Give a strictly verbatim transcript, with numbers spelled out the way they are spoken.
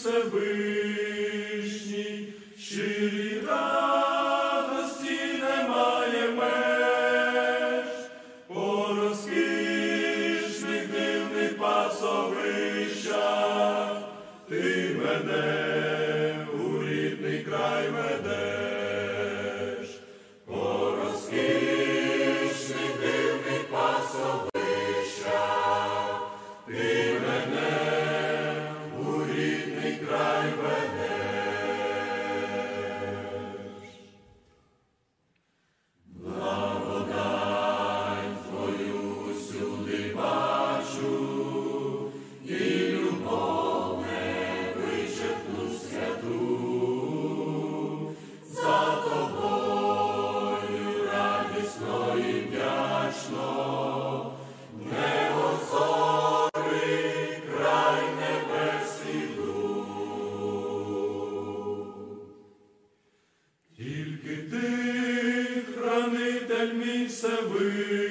Всевишній, щирій радості немає меж, по розкішних дивних пасовищах ти мене у рідний край ведеш, по розкішних дивних пасовищах ти мене у рідний край ведеш. Благодать твою всюди бачу, і любов невичерпну святу, за тобою радісно і вдячно, неозорий край небес іду. Тільки ти, хранитель мій Всевишній,